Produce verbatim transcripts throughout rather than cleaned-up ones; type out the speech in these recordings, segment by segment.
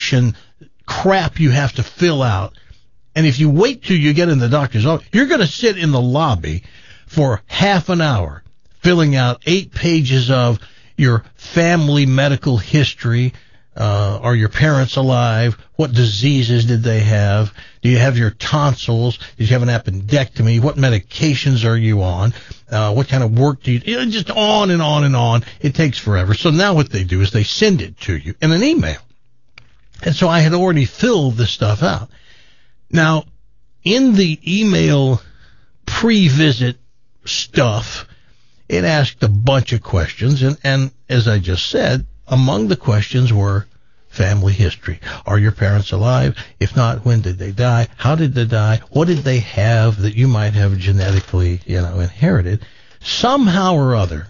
section crap you have to fill out. And if you wait till you get in the doctor's office, you're going to sit in the lobby for half an hour filling out eight pages of your family medical history. Uh, are your parents alive? What diseases did they have? Do you have your tonsils? Did you have an appendectomy? What medications are you on? Uh, what kind of work do you do? Just on and on and on. It takes forever. So now what they do is they send it to you in an email. And so I had already filled this stuff out. Now, in the email pre-visit stuff, it asked a bunch of questions. And, and as I just said, among the questions were family history. Are your parents alive? If not, when did they die? How did they die? What did they have that you might have genetically, you know, inherited? Somehow or other.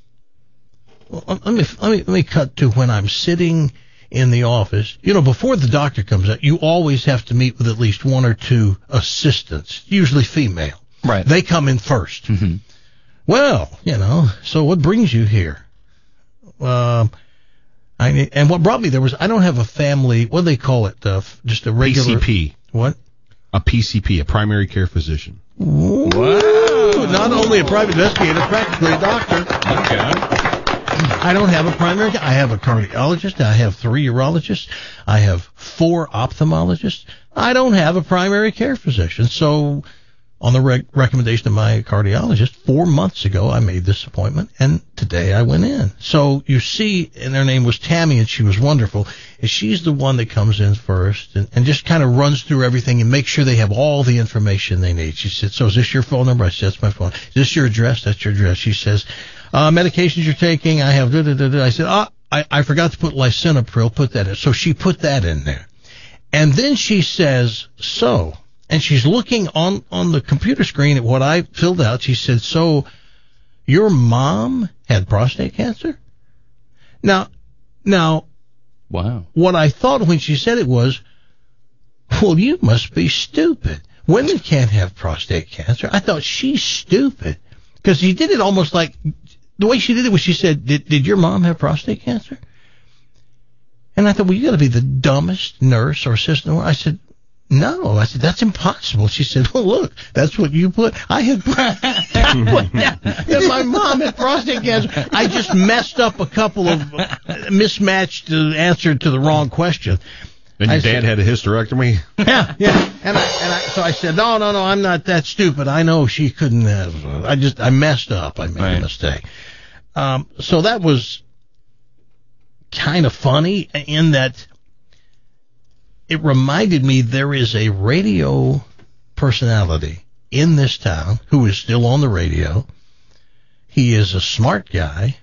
Let me, let me, let me cut to when I'm sitting in the office. You know, before the doctor comes out, you always have to meet with at least one or two assistants, usually female. Right. They come in first. Mm-hmm. Well, you know, so what brings you here? Um, I and what brought me there was I don't have a family. What do they call it? Uh, just a regular P C P. What? A P C P, a primary care physician. Ooh, wow! Not only a private investigator, practically a doctor. Okay. I don't have a primary. I have a cardiologist. I have three urologists. I have four ophthalmologists. I don't have a primary care physician. So, on the rec- recommendation of my cardiologist, four months ago, I made this appointment, and today I went in. So you see, and her name was Tammy, and she was wonderful. And she's the one that comes in first and, and just kind of runs through everything and makes sure they have all the information they need. She said, so is this your phone number? I said, that's my phone. Is this your address? That's your address. She says, uh, medications you're taking, I have, da, da, da, da. I said, oh, I, I forgot to put lisinopril, put that in. So she put that in there. And then she says, so... And she's looking on, on the computer screen at what I filled out. She said, so your mom had prostate cancer? Now, now, wow. What I thought when she said it was, well, you must be stupid. Women can't have prostate cancer. I thought she's stupid because she did it almost like the way she did it was she said, did, did your mom have prostate cancer? And I thought, well, you got to be the dumbest nurse or assistant. I said, no. I said, that's impossible. She said, well, look, that's what you put. I had, and my mom had prostate cancer. I just messed up a couple of mismatched uh, answer to the wrong question. And your I dad said, had a hysterectomy? Yeah, yeah. And I, and I, so I said, no, no, no, I'm not that stupid. I know she couldn't have. Uh, I just, I messed up. I made right. a mistake. Um, so that was kind of funny in that it reminded me there is a radio personality in this town who is still on the radio. He is a smart guy,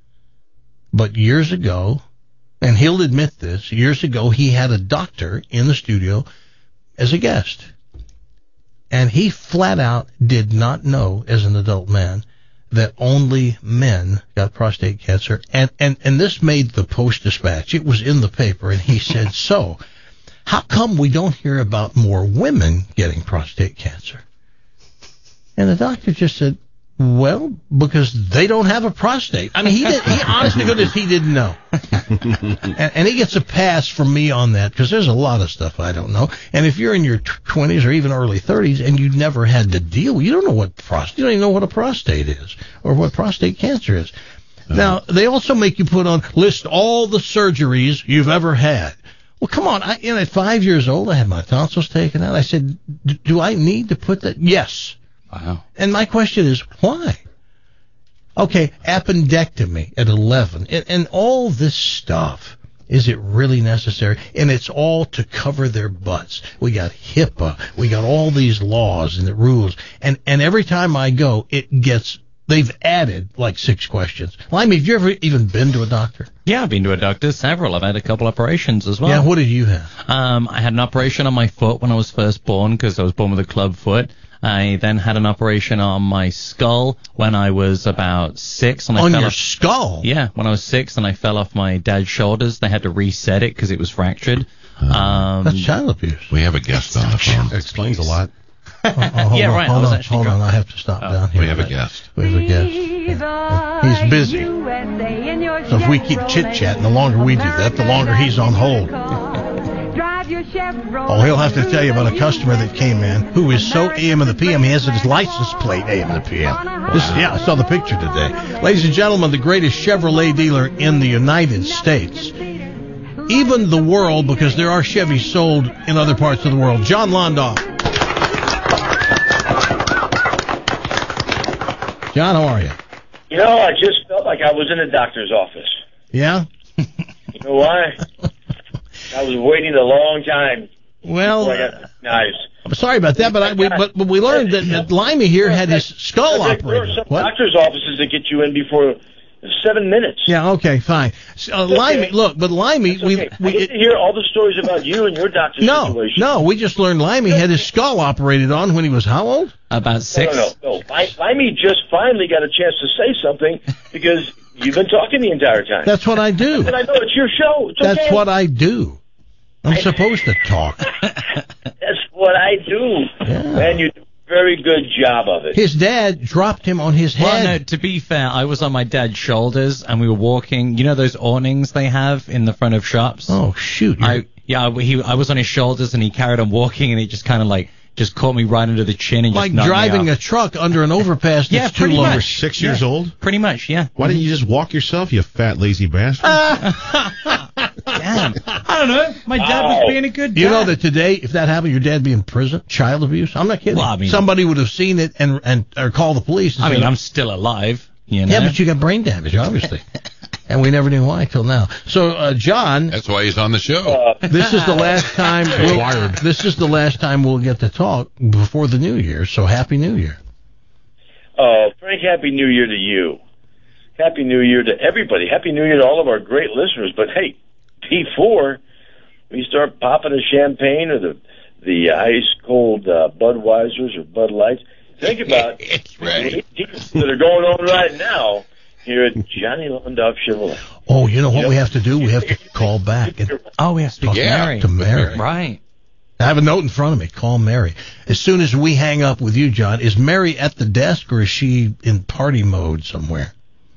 but years ago, and he'll admit this, years ago he had a doctor in the studio as a guest. And he flat out did not know, as an adult man, that only men got prostate cancer. And, and, and this made the Post-Dispatch. It was in the paper, and he said, so... how come we don't hear about more women getting prostate cancer? And the doctor just said, well, because they don't have a prostate. I mean, he did, he honest to goodness, he didn't know. and, and he gets a pass from me on that because there's a lot of stuff I don't know. And if you're in your twenties or even early thirties and you never had to deal with, you don't know what prostate, you don't even know what a prostate is or what prostate cancer is. Uh-huh. Now, they also make you put on, list all the surgeries you've ever had. Well, come on. I, you know, at five years old, I had my tonsils taken out. I said, do I need to put that? Yes. Wow. And my question is, why? Okay, appendectomy at eleven. And, and all this stuff, is it really necessary? And it's all to cover their butts. We got HIPAA. We got all these laws and the rules. And, and every time I go, it gets... they've added like six questions. Well, I mean, have you ever even been to a doctor? Yeah, I've been to a doctor, several. I've had a couple operations as well. Yeah, what did you have? Um, I had an operation on my foot when I was first born because I was born with a club foot. I then had an operation on my skull when I was about six. And I on fell your off, skull? Yeah, when I was six and I fell off my dad's shoulders. They had to reset it because it was fractured. Uh, um, That's child abuse. We have a guest on the phone. It explains a lot. Oh, oh, hold yeah, on, right. Hold I was on, actually hold on. drunk. I have to stop Oh. down here. We have a guest. We have a guest. Yeah. He's busy. So if we keep chit-chatting, the longer we do that, the longer he's on hold. Oh, he'll have to tell you about a customer that came in who is so A M and the P M, he has his license plate A M and the P M. This, yeah, I saw the picture today. Ladies and gentlemen, the greatest Chevrolet dealer in the United States. Even the world, because there are Chevys sold in other parts of the world. John Londoff. John, how are you? You know, I just felt like I was in a doctor's office. Yeah? You know why? I was waiting a long time. Well, before I got recognized. I'm sorry about that, but I, we, but, but we learned that, that Limey here had his skull There are operated. some What? doctor's offices that get you in before seven minutes. Yeah, okay, fine. Uh, okay. Limey, look, but Limey, That's we, okay. we I get it, to hear all the stories about you and your doctor's no, situation. no, we just learned Limey had his skull operated on when he was how old? About No, six. no, no. no. Limey just finally got a chance to say something because you've been talking the entire time. That's what I do. And I know it's your show. It's That's okay. what I do. I'm supposed to talk. That's what I do. Yeah. And you do a very good job of it. His dad dropped him on his Well, no, head. to be fair, I was on my dad's shoulders and we were walking. You know those awnings they have in the front of shops? Oh, shoot. you're- I yeah, he I was on his shoulders and he carried on walking and he just kind of like just caught me right under the chin and like just knocked me driving a off. truck under an overpass that's Yeah, too pretty low. You were much. six years Yeah. old? Pretty much, yeah. Why didn't you just walk yourself, you fat, lazy bastard? Damn. I don't know. My dad was Wow. being a good dad. You know that today, if that happened, your dad be in prison, child abuse. I'm not kidding. Well, I mean- Somebody would have seen it and and or call the police. And I say, mean, I'm still alive, you know. yeah, but you got brain damage, obviously, and we never knew why till now. So, uh, John, That's why he's on the show. Uh, this is the last time. We'll, Wired. this is the last time we'll get to talk before the new year. So, happy New Year. Uh, Frank, Happy New Year to you. Happy New Year to everybody. Happy New Year to all of our great listeners. But hey, before we start popping a champagne or the the ice cold uh, Budweisers or Bud Lights, think about It's right. the eighteen that are going on right now here at Johnny Londoff Chevrolet. Oh, you know what we have to do? We have to call back and Oh, we have to speak to Yeah. Mary. to Mary. Right. I have a note in front of me. Call Mary. As soon as we hang up with you, John, is Mary at the desk or is she in party mode somewhere?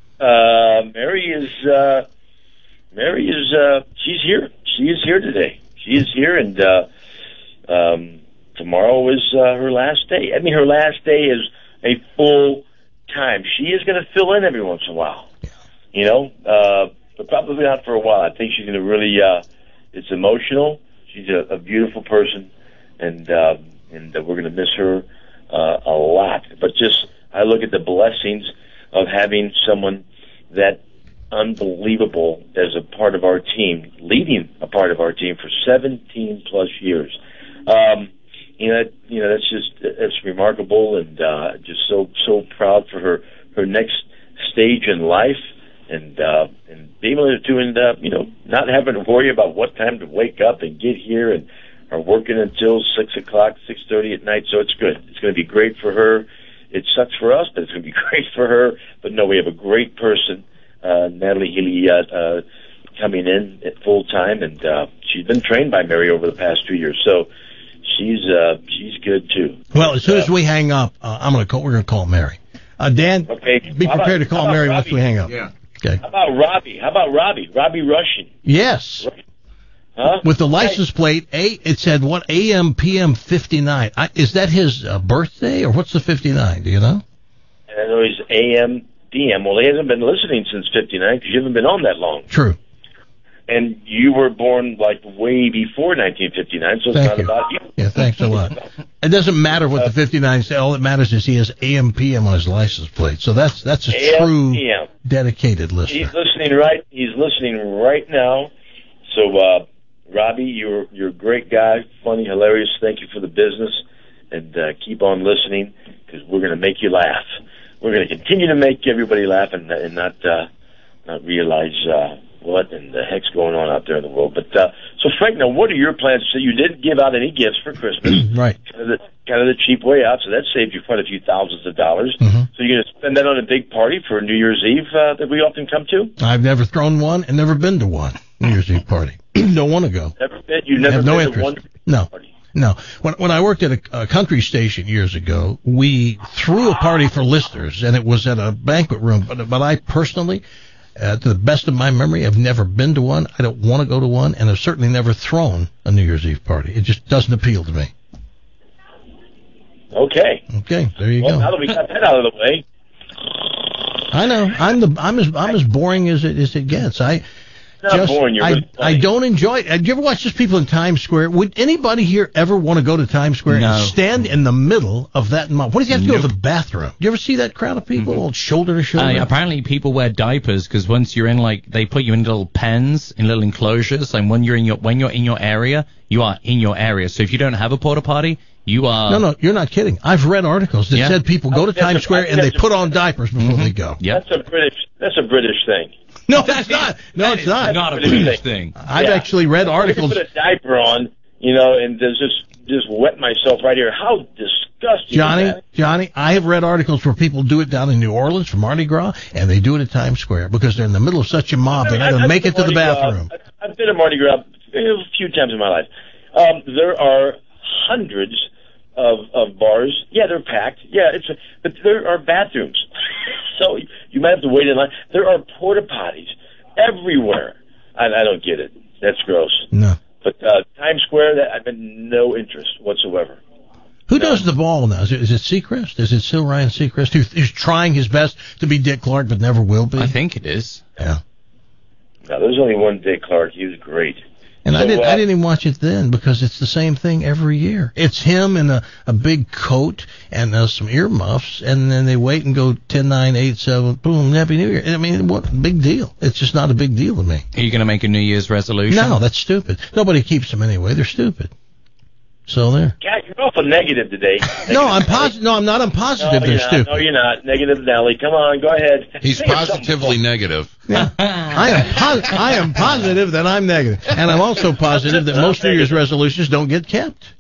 Uh, Mary is uh, Mary is uh, she's here. She is here today. She is here, and uh, um, tomorrow is uh, her last day. I mean, her last day is a full time. She is going to fill in every once in a while. You know, uh, but probably not for a while. I think she's going to really. Uh, it's emotional. She's a, a beautiful person, and uh, and uh, we're going to miss her uh, a lot. But just I look at the blessings of having someone that unbelievable as a part of our team, leading a part of our team for seventeen plus years. Um, you know, you know that's just that's remarkable, and uh, just so so proud for her her next stage in life, and uh, and being able to and uh, you know not having to worry about what time to wake up and get here, and are working until six o'clock, six thirty at night. So it's good. It's going to be great for her. It sucks for us, but it's going to be great for her. But no, we have a great person, uh, Natalie Healy, uh, uh, coming in at full time, and uh, she's been trained by Mary over the past two years. So she's uh, she's good too. Well, as soon Uh, as we hang up, uh, I'm gonna call. We're gonna call Mary. Uh, Dan, Okay. be How prepared about- to call how about Mary once Robbie? we hang up. Yeah. Okay. How about Robbie? How about Robbie? Robbie Rushing, Yes. huh? With the license plate, A, it said what A M P M fifty-nine. I, is that his uh, birthday or what's the fifty-nine? Do you know? And I know he's A M D M. Well, he hasn't been listening since fifty-nine because you haven't been on that long. True. And you were born like way before nineteen fifty-nine, so it's Thank not you. about you. Yeah, thanks a lot. It doesn't matter what the fifty-nine says. All that matters is he has A M P M on his license plate. So that's that's a A M true P M. dedicated listener. He's listening right. He's listening right now. So, uh, Robbie, you're you're a great guy, funny, hilarious. Thank you for the business, and uh, keep on listening because we're going to make you laugh. We're going to continue to make everybody laugh and, and not uh, not realize uh, what in the heck's going on out there in the world. But uh, so, Frank, now what are your plans? So you didn't give out any gifts for Christmas. Right. Kind of, the, kind of the cheap way out, so that saved you quite a few thousands of dollars. Mhm. So you're going to spend that on a big party for New Year's Eve uh, that we often come to? I've never thrown one and never been to one New Year's Eve party. Don't want to go. Never been? You've never have no been interest. to one No. party? No. When when I worked at a, a country station years ago, we threw a party for listeners, and it was at a banquet room. But but I personally Uh, to the best of my memory, I've never been to one. I don't want to go to one, and I've certainly never thrown a New Year's Eve party. It just doesn't appeal to me. Okay. Okay, there you well, go. Now that we got that out of the way. I know. I'm the. I'm as. I'm as boring as it as it gets. I. Not Just, boring, you're I, really I funny. don't enjoy it. Do you ever watch those people in Times Square? Would anybody here ever want to go to Times Square No. and stand in the middle of that? Mo- what does he have to go Nope. to the bathroom? Do you ever see that crowd of people Mm-hmm. all shoulder to shoulder? Uh, apparently, people wear diapers because once you're in, like, they put you in little pens in little enclosures, and when you're in your when you're in your area, you are in your area. So if you don't have a porta potty, you are. no, no, you're not kidding. I've read articles that Yeah. said people go to That's a- Times Square I think and they that's a- put on diapers before they go. Yep. That's a British. That's a British thing. No, that's not. No, it's not. Not a British British thing. thing. I've Yeah. actually read I articles. could put a diaper on, you know, and just just wet myself right here. How disgusting! Johnny, is that? Johnny, I have read articles where people do it down in New Orleans for Mardi Gras, and they do it at Times Square because they're in the middle of such a mob they're not going to I've make been it to the Mardi Gras. bathroom. I've been to Mardi Gras a few times in my life. Um, there are hundreds of of bars. Yeah, they're packed. Yeah, it's a, but there are bathrooms, so you might have to wait in line. There are porta potties everywhere. I, I don't get it. That's gross. No. But uh, Times Square, that I've been no interest whatsoever. Who does the ball now? Is it, is it Seacrest? Is it still Ryan Seacrest who, who's trying his best to be Dick Clark but never will be? I think it is. Yeah. Now, there's only one Dick Clark. He was great. And I So, didn't. uh, I didn't even watch it then because it's the same thing every year. It's him in a, a big coat and uh, some earmuffs, and then they wait and go ten, nine, eight, seven, boom, Happy New Year. I mean, what big deal? It's just not a big deal to me. Are you going to make a New Year's resolution? No, that's stupid. Nobody keeps them anyway. They're stupid. So there. God, you're awful negative today. No, I'm positive. No, I'm not. I'm positive No, they're you're not. stupid. No, you're not. Negative Nelly. Come on, go ahead. He's Say something. positively negative. Yeah. I am pos- I am positive that I'm negative, and I'm also positive that most New Year's resolutions don't get kept.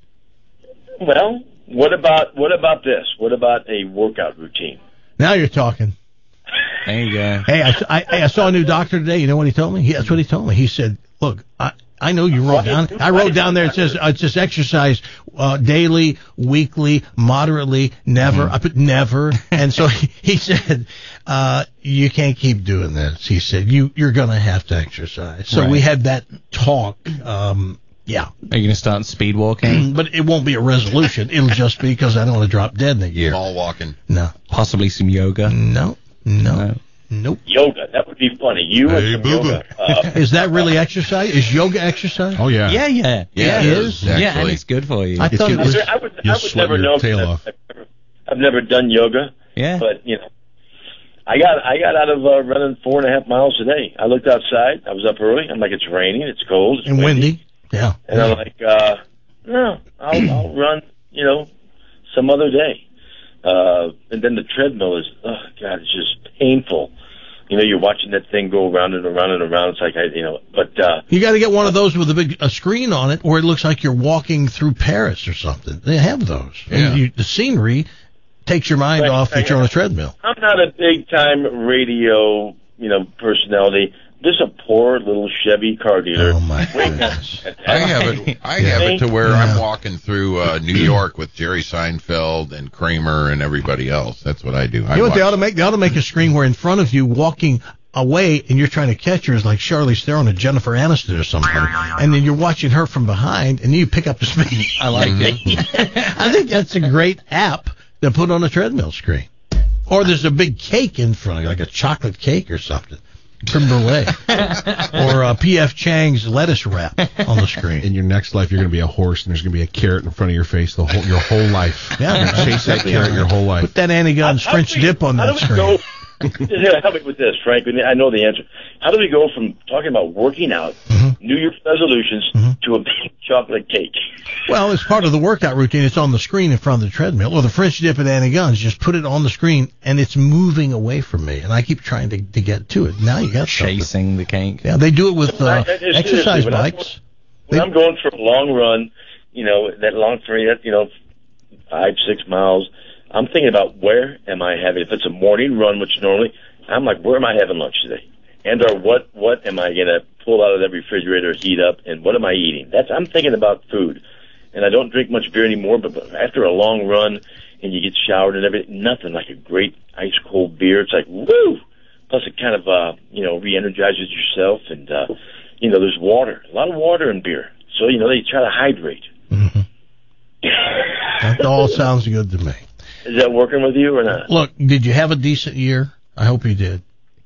Well, what about what about this? What about a workout routine? Now you're talking. There you go. Hey, I, I, I saw a new doctor today. You know what he told me? He, that's what he told me. He said, "Look, I." I know you wrote down. I wrote down there. It says uh, it says exercise uh, daily, weekly, moderately, never. Mm-hmm. I put never, and so he, he said, uh, "You can't keep doing this." He said, "You you're gonna have to exercise." So Right. we had that talk. Um, yeah, Are you going to start speed walking? but it won't be a resolution. It'll just be because I don't want to drop dead in a year. All walking. No, Possibly some yoga? no, no, No. nope. Yoga. That would be funny. You Hey, and some boo-boo. yoga. Uh, Is that really exercise? Is yoga exercise? Oh, yeah. Yeah, yeah. Yeah, it it is, is. Yeah, and Actually. it's good for you. I thought it get- was. I would, You'll I would sweat never your know. tail because off. I've, I've never, I've never done yoga, yeah. but you know, I got I got out of uh, running four and a half miles today. I looked outside. I was up early. I'm like, it's raining. It's cold. It's And windy. Yeah. And I'm like, uh, no, I'll, I'll run, you know, some other day. Uh, and then the treadmill is, oh, God, it's just painful. You know, you're watching that thing go around and around and around. It's like, I, you know, but, uh, You got to get one of those with a big a screen on it, or it looks like you're walking through Paris or something. They have those. Yeah. And you, the scenery takes your mind Right, off that right. you're on a treadmill. I'm not a big time radio, you know, personality. This is a poor little Chevy car dealer. Oh my goodness! I have it. I have it to where Yeah. I'm walking through uh, New York with Jerry Seinfeld and Kramer and everybody else. That's what I do. I You know what they watch- ought to make? They ought to make a screen where in front of you, walking away, and you're trying to catch her is like Charlize Theron or Jennifer Aniston or somebody, and then you're watching her from behind, and you pick up the speed. I like it. I think that's a great app to put on a treadmill screen. Or there's a big cake in front of you, like a chocolate cake or something. Creme brulee. Or uh, P F Chang's lettuce wrap on the screen. In your next life, you're going to be a horse, and there's going to be a carrot in front of your face the whole your whole life. Yeah, You're gonna chase that carrot your whole life. Put that Annie Gunn's How French do we- dip on how that do we screen. go- Yeah, help me with this, Frank. I know the answer. How do we go from talking about working out, Mm-hmm. New Year's resolutions, to a big chocolate cake? Well, it's part of the workout routine. It's on the screen in front of the treadmill. Or the French dip at Annie Gunn's. Just put it on the screen, and it's moving away from me. And I keep trying to, to get to it. Now you got something. Chasing the cake. Yeah, they do it with uh, I- I just- exercise seriously, when I'm bikes. When I'm going for a long run, you know, that long three, that, you know, five, six miles, I'm thinking about where am I having, if it's a morning run, which normally, I'm like, where am I having lunch today? And or what, what am I going to pull out of that refrigerator, heat up, and what am I eating? That's, I'm thinking about food. And I don't drink much beer anymore, but, but after a long run and you get showered and everything, nothing like a great ice cold beer. It's like, woo! plus it kind of, uh, you know, re-energizes yourself. And, uh, you know, there's water, a lot of water in beer. So, you know, they try to hydrate. Mm-hmm. That all sounds good to me. Is that working with you or not? Look, did you have a decent year? I hope you did.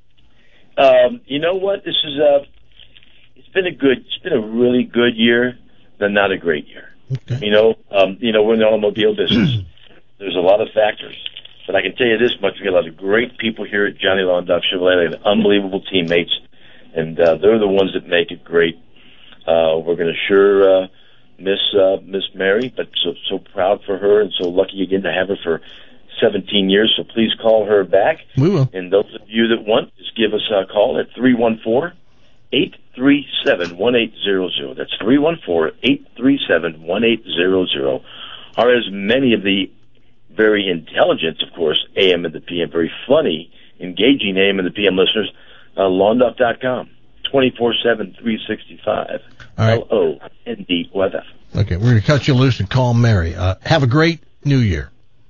Um, you know what? This is a, it's been a good, it's been a really good year, but not a great year. Okay. You know, um, you know, we're in the automobile business. There's a lot of factors. But I can tell you this much, we got a lot of great people here at Johnny Londoff Chevrolet. They have unbelievable teammates, and uh, they're the ones that make it great. Uh, we're going to sure uh, miss uh, Miss Mary, but so so proud for her and so lucky again to have her for seventeen years. So please call her back. We will. And those of you that want, just give us a call at three one four, eight three seven, one eight zero zero. That's three one four, eight three seven, one eight zero zero. Or as many of the very intelligent, of course, A M and the P M, very funny, engaging A M and the P M listeners, uh, Londoff dot com, twenty-four seven, three sixty-five, All right. L O N D O F F. Okay, we're going to cut you loose and call Mary. Uh, have a great New Year.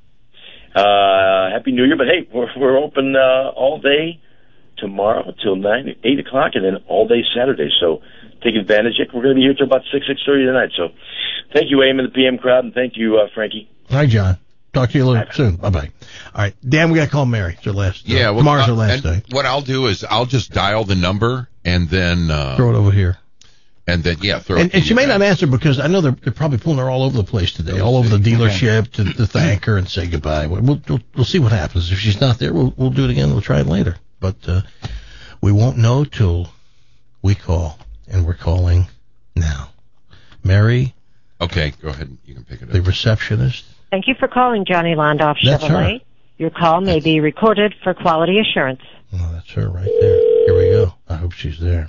Uh, Happy New Year, but hey, we're, we're open uh, all day tomorrow till nine, eight o'clock, and then all day Saturday, so take advantage. We're going to be here till about six, six thirty tonight, so thank you, A M and the P M crowd, and thank you, uh, Frankie. Hi, John. Talk to you a little soon. Bye-bye. All right. Dan, we got to call Mary. It's her last day. Yeah, well, Tomorrow's her uh, last and day. What I'll do is I'll just dial the number and then uh, Throw it over here. and then yeah, throw. And, it and to she you may guys. not answer because I know they're, they're probably pulling her all over the place today, all over the dealership to, to thank her and say goodbye. We'll, we'll we'll see what happens. If she's not there, we'll we'll do it again. We'll try it later. But uh, we won't know till we call, and we're calling now. Mary, Okay, go ahead. You can pick it the up. receptionist. Thank you for calling Johnny Londoff That's Chevrolet. her. Your call may be recorded for quality assurance. Oh, that's her right there. Here we go. I hope she's there.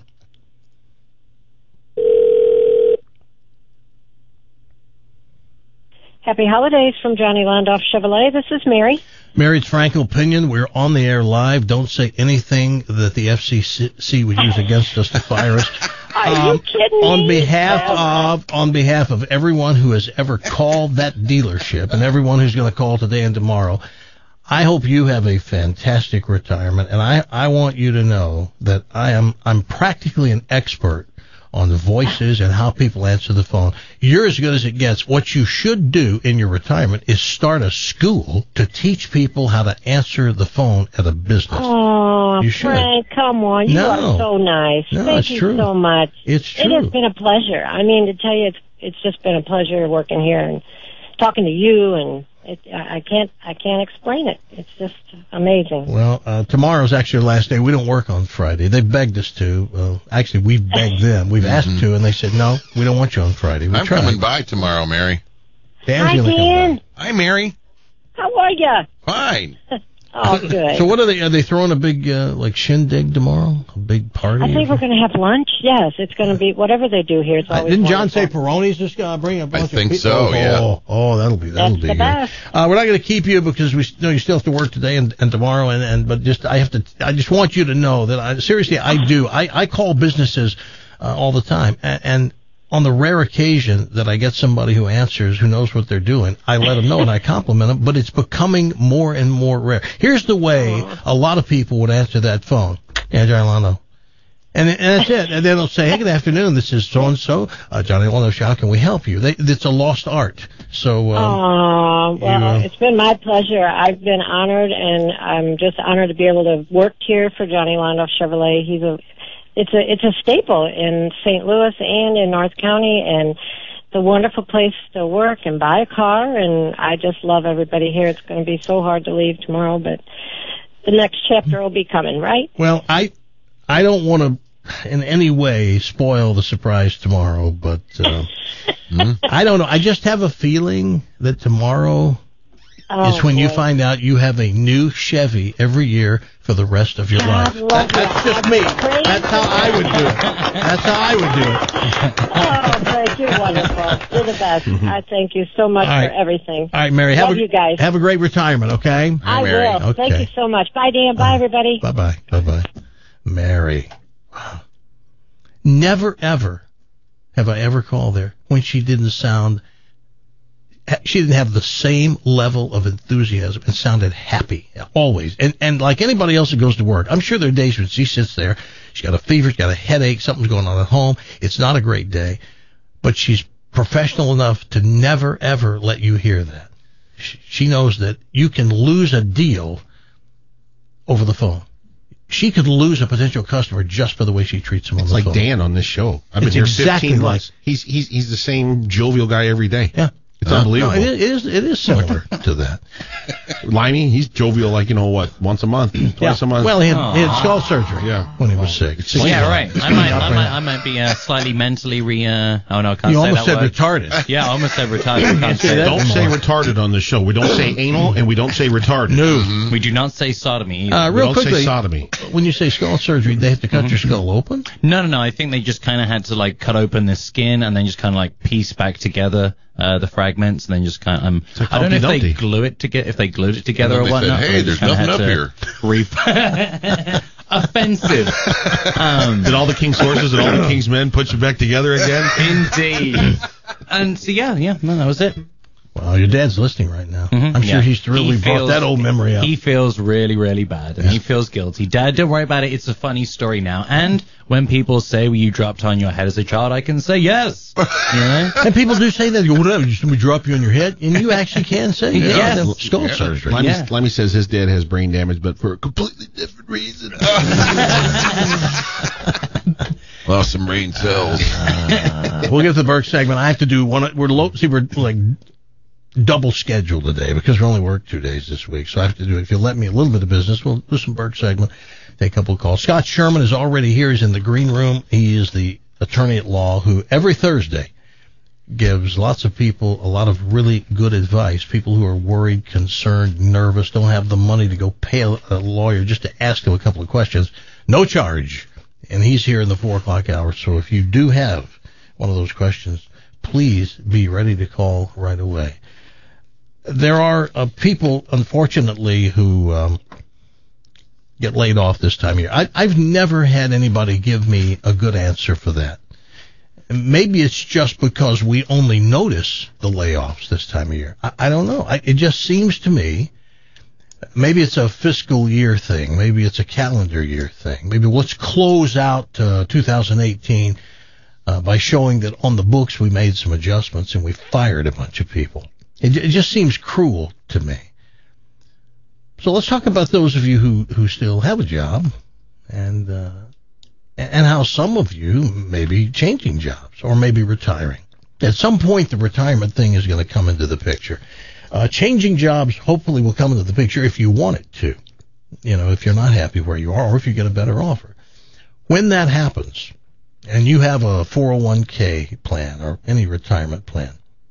Happy holidays from Johnny Londoff Chevrolet. This is Mary. Mary, it's Frank Opinion. We're on the air live. Don't say anything that the F C C would use against us to fire us. Are you Um, kidding me? On behalf Oh, of on behalf of everyone who has ever called that dealership and everyone who's going to call today and tomorrow, I hope you have a fantastic retirement. And I, I want you to know that I am I'm practically an expert on the voices and how people answer the phone. You're as good as it gets. What you should do in your retirement is start a school to teach people how to answer the phone at a business. Oh, You should. Frank, come on. You No. are so nice. No, Thank it's you true. so much. It's It has true. been a pleasure. I mean, to tell you, it's it's just been a pleasure working here and talking to you, and it, I I can't I can't explain it. It's just amazing. Well, uh, tomorrow's actually the last day. We don't work on Friday. They begged us to. Uh, actually, we've begged them. We've asked to, and they said, no, we don't want you on Friday. We I'm tried. coming by tomorrow, Mary. Dan's Hi, gonna come Dan. Hi, Mary. How are you? Fine. Oh, by. good. So what are they? Are they throwing a big uh, like shindig tomorrow? A big party? I think we're going to have lunch. Yes, it's going to be whatever they do here. It's Uh, always didn't John wonderful. say Peroni's just going to bring a bunch think of people? so, oh, yeah. Oh, oh, that'll be that'll That's be the good. best. Uh, we're not going to keep you because we know you still have to work today and, and tomorrow, and, and but just I have to. I just want you to know that I seriously I do. I I call businesses uh, all the time, and, and on the rare occasion that I get somebody who answers, who knows what they're doing, I let them know and I compliment them, but it's becoming more and more rare. Here's the way a lot of people would answer that phone. Yeah, Johnny Londo. And, and that's it. And then they'll say, hey, good afternoon. This is so-and-so. Uh, Johnny Londo, how can we help you? They, it's a lost art. So, um, Oh, well, you, uh, it's been my pleasure. I've been honored, and I'm just honored to be able to work here for Johnny Londoff Chevrolet. He's a, it's a, it's a staple in Saint Louis and in North County, and it's a wonderful place to work and buy a car. And I just love everybody here. It's going to be so hard to leave tomorrow, but the next chapter will be coming, right? well, I, I don't want to in any way spoil the surprise tomorrow, but, uh, I don't know. I just have a feeling that tomorrow Oh, is when you boy. find out you have a new Chevy every year for the rest of your life. God love That, that's you. just me. Praise That's how I would do it. That's how I would do it. Oh, Frank, you're wonderful. You're the best. I thank you so much All right. for everything. All right, Mary. Have Love a, you guys. Have a great retirement, okay? I Mary. will. Thank Okay. you so much. Bye, Dan. Bye, everybody. Bye-bye. Bye-bye. Mary. Wow. Never, ever have I ever called there when she didn't sound she didn't have the same level of enthusiasm and sounded happy always. And and like anybody else that goes to work, I'm sure there are days when she sits there, she's got a fever, she's got a headache, something's going on at home. It's not a great day, but she's professional enough to never, ever let you hear that. She, she knows that you can lose a deal over the phone. She could lose a potential customer just for the way she treats them on It's the like phone. Dan on this show. I've been It's here exactly fifteen like- months. He's he's he's the same jovial guy every day. Yeah. It's Uh, unbelievable. No, it is, it is similar to that. Limey, he's jovial like, you know what, once a month, twice a month. Well, he had, he had skull surgery Yeah. when he was sick. Well, yeah, right. I might, I might, I might be uh, slightly mentally re. Uh, oh no, I can't You say almost that said word. retarded. Yeah, I almost said retarded. I can't say that. Don't say retarded on this show. We don't say anal and we don't say retarded. No. We do not say sodomy either. Uh, We real don't quickly, say sodomy. when you say skull surgery, they have to cut your skull open? No, no, no. I think they just kind of had to like cut open the skin and then just kind of like piece back together uh, the fragments and then just kind of. Um, like I don't know if Humpty they Dumpty. glue it together, if they glued it together And or then they whatnot. said, or "Hey, they just there's kinda nothing had up to Re- Offensive. um, Did all the king's horses and all the king's men put you back together again? indeed. And so yeah, yeah, no, that was it. Well, your dad's listening right now. Mhm, I'm sure yeah. he's thrilled He we brought feels- that old memory up. He feels really, really bad, and he feels guilty. Dad, don't worry about it. It's a funny story now. And when people say, well, you dropped on your head as a child, I can say yes. You know? And people do say that. You go, whatever, just let me drop you on your head. And you actually can say Yeah. yeah. Yes. skull Yeah. surgery. Lemmy, Yeah. Lemmy says his dad has brain damage, but for a completely different reason. Lost some brain cells. We'll get to the Burke segment. I have to do one. We're low, see, we're like double scheduled today because we only work two days this week. So I have to do it. If you let me a little bit of business, we'll do some Burke segment, take a couple of calls. Scott Sherman is already here. He's in the green room. He is the attorney at law who every Thursday gives lots of people a lot of really good advice. People who are worried, concerned, nervous, don't have the money to go pay a, a lawyer just to ask him a couple of questions. No charge. And he's here in the four o'clock hour. So if you do have one of those questions, please be ready to call right away. There are uh, people, unfortunately, who um, get laid off this time of year. I, I've never had anybody give me a good answer for that. Maybe it's just because we only notice the layoffs this time of year. I, I don't know. I, it just seems to me, maybe it's a fiscal year thing. Maybe it's a calendar year thing. Maybe let's close out uh, two thousand eighteen uh, by showing that on the books we made some adjustments and we fired a bunch of people. It, it just seems cruel to me. So let's talk about those of you who, who still have a job and uh, and how some of you may be changing jobs or maybe retiring. At some point, the retirement thing is going to come into the picture. Uh, changing jobs hopefully will come into the picture if you want it to. You know, if you're not happy where you are or if you get a better offer. When that happens, and you have a four oh one k plan or any retirement plan,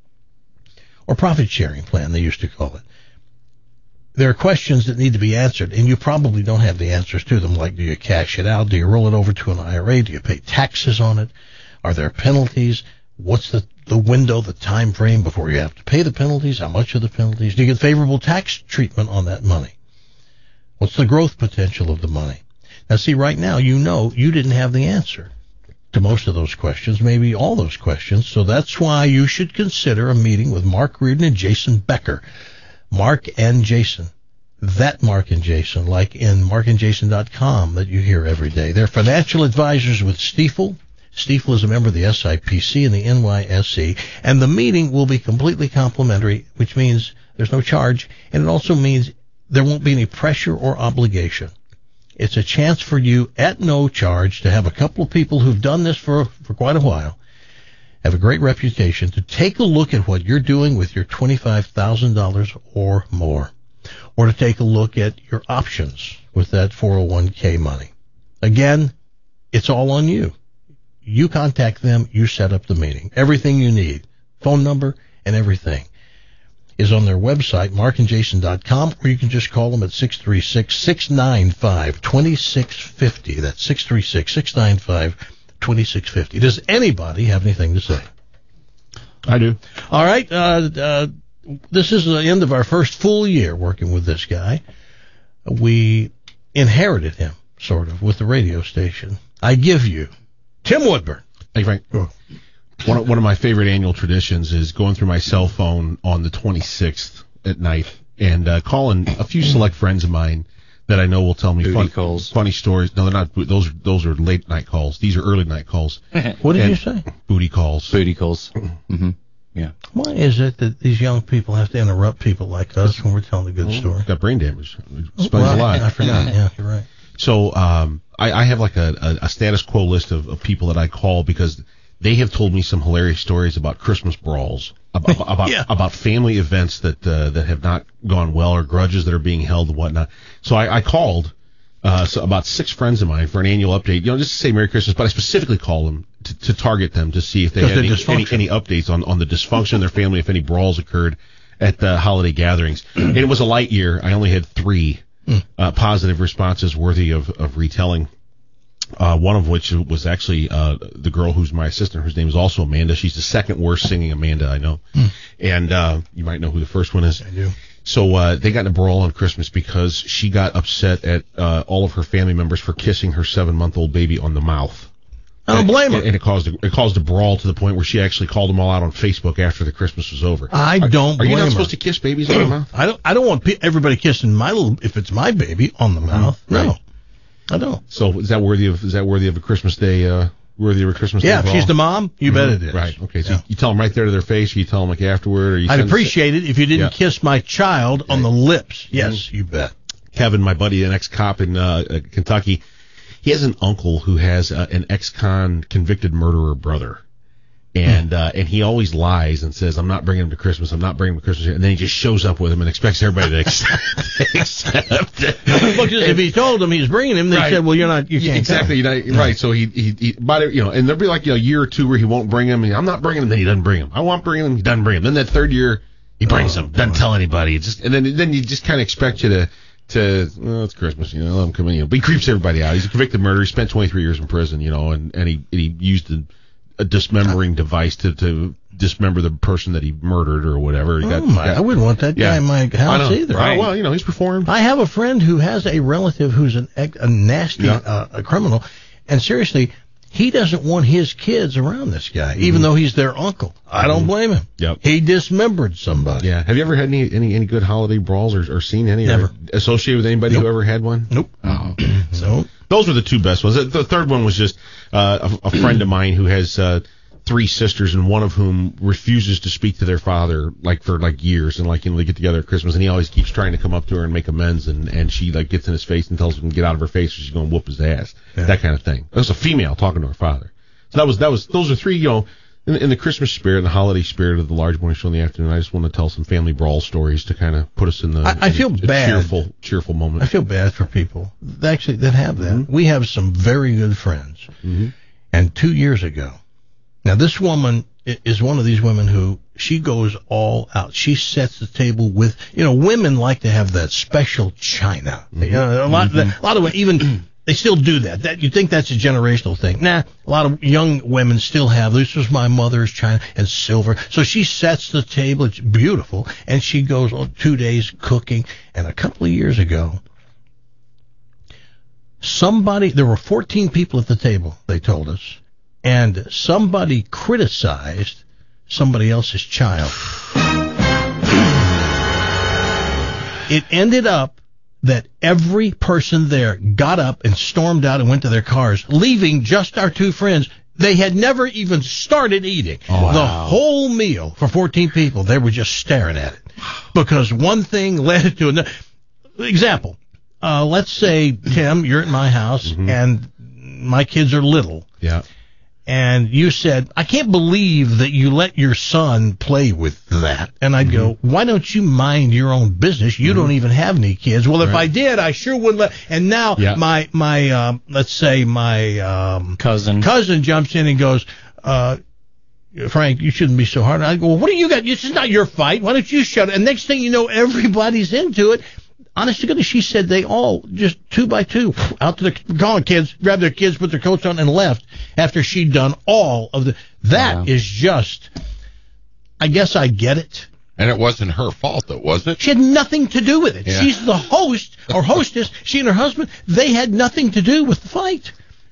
or profit sharing plan, they used to call it, there are questions that need to be answered, and you probably don't have the answers to them, like do you cash it out, do you roll it over to an I R A, do you pay taxes on it, are there penalties, what's the, the window, the time frame before you have to pay the penalties, how much are the penalties, do you get favorable tax treatment on that money, what's the growth potential of the money. Now see, right now you know you didn't have the answer to most of those questions, maybe all those questions, so that's why you should consider a meeting with Mark Reardon and Jason Becker. Mark and Jason. That Mark and Jason, like in mark and jason dot com that you hear every day. They're financial advisors with Stifel. Stifel is a member of the S I P C and the N Y S E, and the meeting will be completely complimentary, which means there's no charge, and it also means there won't be any pressure or obligation. It's a chance for you at no charge to have a couple of people who've done this for, for quite a while, have a great reputation, to take a look at what you're doing with your twenty-five thousand dollars or more, or to take a look at your options with that four oh one k money. Again, it's all on you. You contact them, you set up the meeting. Everything you need, phone number and everything, is on their website, mark and jason dot com, or you can just call them at six three six, six nine five, two six five zero. That's six three six, six nine five, two six five zero. Does anybody have anything to say? I do. All right. Uh, uh, this is the end of our first full year working with this guy. We inherited him, sort of, with the radio station. I give you Tim Woodburn. Hey, Frank. Oh. One of, one of my favorite annual traditions is going through my cell phone on the twenty-sixth at night and uh, calling a few select friends of mine that I know will tell me fun, calls. funny stories. No, they're not. Those those are late night calls. These are early night calls. What did And you say? Booty calls. Booty calls. Mm-hmm. Yeah. Why is it that these young people have to interrupt people like us when we're telling a good story? Got brain damage. It explains Well, a lot. I forgot. Yeah, you're right. So um, I, I have like a, a, a status quo list of, of people that I call because they have told me some hilarious stories about Christmas brawls, about about, Yeah. about family events that uh, that have not gone well or grudges that are being held and whatnot. So I, I called uh, so about six friends of mine for an annual update, you know, just to say Merry Christmas, but I specifically called them to, to target them to see if they had any, any, any updates on, on the dysfunction in their family, if any brawls occurred at the holiday gatherings. And it was a light year. I only had three uh, positive responses worthy of, of retelling. Uh, one of which was actually uh, the girl who's my assistant, whose name is also Amanda. She's the second worst singing Amanda I know. Mm. And uh, you might know who the first one is. I do. So uh, they got in a brawl on Christmas because she got upset at uh, all of her family members for kissing her seven-month-old baby on the mouth. I don't blame her. And it caused a, it caused a brawl to the point where she actually called them all out on Facebook after the Christmas was over. I don't Are, blame are you not her. supposed to kiss babies on the mouth? I don't. I don't want pe- everybody kissing my little. If it's my baby on the mouth, Right. no, I don't. So is that worthy of is that worthy of a Christmas Day? Uh, worthy of a Christmas Yeah, Day if brawl? she's the mom, you bet it is. Right. Okay. So Yeah. you tell them right there to their face, or you tell them like afterward, or you. I'd send- appreciate it if you didn't Yeah. kiss my child on the lips. Yes, you bet. Kevin, my buddy, an ex-cop in uh, uh, Kentucky, he has an uncle who has uh, an ex-con convicted murderer brother. And uh, and he always lies and says, I'm not bringing him to Christmas, I'm not bringing him to Christmas. And then he just shows up with him and expects everybody to accept, accept it. Well, 'cause if he told them he's bringing him, they Right. said, well, you're not, you Yeah, can't exactly. come. You're not, right. So he, he, he about it, you know, and there'll be like you know, a year or two where he won't bring him. And I'm not bringing him, then he doesn't bring him. I want bringing him, he doesn't bring him. Then that third year, he brings Oh, him, doesn't tell anybody. It's just, and then then you just kind of expect you to, to, well, it's Christmas, you know, let him come in, you know. But he creeps everybody out. He's a convicted murderer. He spent twenty-three years in prison, you know, and, and he, he used a, a dismembering device to, to dismember the person that he murdered or whatever. He Oh, got, my, got- I wouldn't want that guy Yeah. in my I house know. either. Right. Well, you know, he's performed. I have a friend who has a relative who's an ex- a nasty Yeah. uh, a criminal, and seriously, he doesn't want his kids around this guy, even though he's their uncle. I don't blame him. Yep. He dismembered somebody. Yeah. Have you ever had any any, any good holiday brawls or, or seen any? Never. Or associated with anybody Nope. who ever had one? Nope. Oh. So Those were the two best ones. The third one was just uh, a, a friend of mine who has uh, three sisters, and one of whom refuses to speak to their father like for like years, and like you know they get together at Christmas, and he always keeps trying to come up to her and make amends, and and she like gets in his face and tells him to get out of her face, or she's going to whoop his ass. Yeah. That kind of thing. It was a female talking to her father. So that was that was those are three you know. In, in the Christmas spirit, the holiday spirit of the Large Morning Show in the afternoon, I just want to tell some family brawl stories to kind of put us in the I- I feel in a bad. cheerful cheerful moment. I feel bad for people that actually that have that. Mm-hmm. We have some very good friends, Mm-hmm. and two years ago, now this woman i- is one of these women who she goes all out. She sets the table with you know women like to have that special china. You know, a lot Mm-hmm. a lot of even. They still do that. That you think that's a generational thing? Nah, a lot of young women still have. This was my mother's china and silver. So she sets the table. It's beautiful, and she goes on two days cooking. And a couple of years ago, somebody there were fourteen people at the table. They told us, and somebody criticized somebody else's child. It ended up that every person there got up and stormed out and went to their cars, leaving just our two friends. They had never even started eating. Oh, the wow. whole meal for fourteen people, they were just staring at it. Because one thing led to another. Example, uh, let's say, Tim, you're at my house, Mm-hmm. and my kids are little. Yeah. And you said, I can't believe that you let your son play with that. And I'd go, why don't you mind your own business? You don't even have any kids. Well, if Right. I did, I sure wouldn't let. And now Yeah. my, my, um, let's say my, um, Cousin. cousin jumps in and goes, uh, Frank, you shouldn't be so hard. I go, well, what do you got? This is not your fight. Why don't you shut it? And next thing you know, everybody's into it. Honest to goodness, she said they all just two by two out to the calling kids, grabbed their kids, put their coats on, and left after she'd done all of the. That Wow. is just. I guess I get it. And it wasn't her fault, though, was it? She had nothing to do with it. Yeah. She's the host or hostess. She and her husband, they had nothing to do with the fight.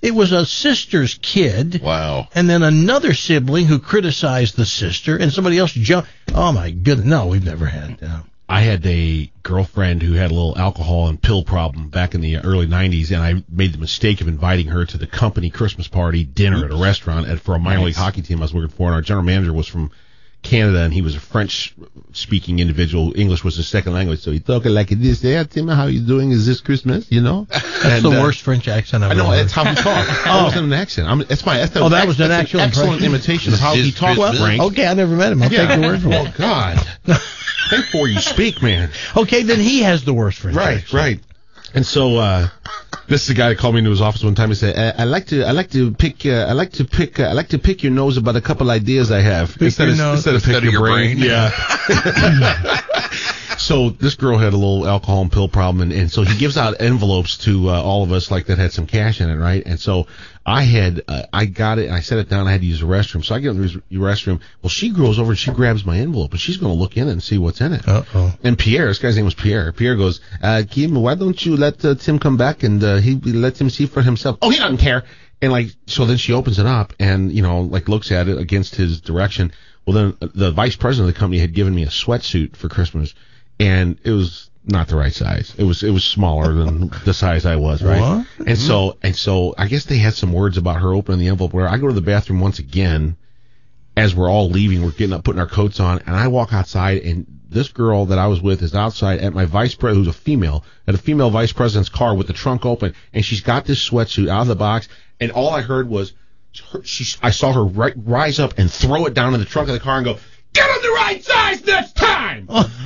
It was a sister's kid. Wow. And then another sibling who criticized the sister, and somebody else jumped. Oh, my goodness. No, we've never had that. I had a girlfriend who had a little alcohol and pill problem back in the early nineties, and I made the mistake of inviting her to the company Christmas party dinner at a restaurant at, for a minor league hockey team I was working for, and our general manager was from Canada, and he was a French-speaking individual. English was his second language, so he talked like this. Hey, Tim, how you doing? Is this Christmas? You know? That's and, the uh, worst French accent I've I know, ever heard. that's how he talked. That wasn't an accent. I'm, that's my, that's the, Oh, that was an that's actual excellent impression? imitation of how he His talked, Christmas. Frank. Okay, I never met him. I'll Yeah. take your word for Oh, it. God. Think before you speak, man. Okay, then he has the worst French Right, accent. right. And so uh, this is the guy that called me into his office one time. He said, "I, I like to, I like to pick, uh, I like to pick, uh, I like to pick your nose about a couple ideas I have instead your of nose. instead of Instead pick of your, your brain." brain. Yeah. So this girl had a little alcohol and pill problem, and, and so he gives out envelopes to uh, all of us like that had some cash in it, right? And so I had, uh, I got it, and I set it down. I had to use the restroom, so I get in the restroom. Well, she goes over and she grabs my envelope, and she's going to look in it and see what's in it. Uh oh. And Pierre, this guy's name was Pierre. Pierre goes, uh, Kim, why don't you let uh, Tim come back and uh, he let him see for himself? Oh, he doesn't care. And like, so then she opens it up and, you know, like looks at it against his direction. Well, then uh, the vice president of the company had given me a sweatsuit for Christmas, and it was not the right size. It was it was smaller than the size I was, right? What? And so and so I guess they had some words about her opening the envelope. Where I go to the bathroom once again, as we're all leaving, we're getting up, putting our coats on, and I walk outside, and this girl that I was with is outside at my vice president, who's a female, at a female vice president's car with the trunk open, and she's got this sweatsuit out of the box, and all I heard was, her, she, I saw her ri- rise up and throw it down in the trunk of the car and go, "Get him the right size next time!"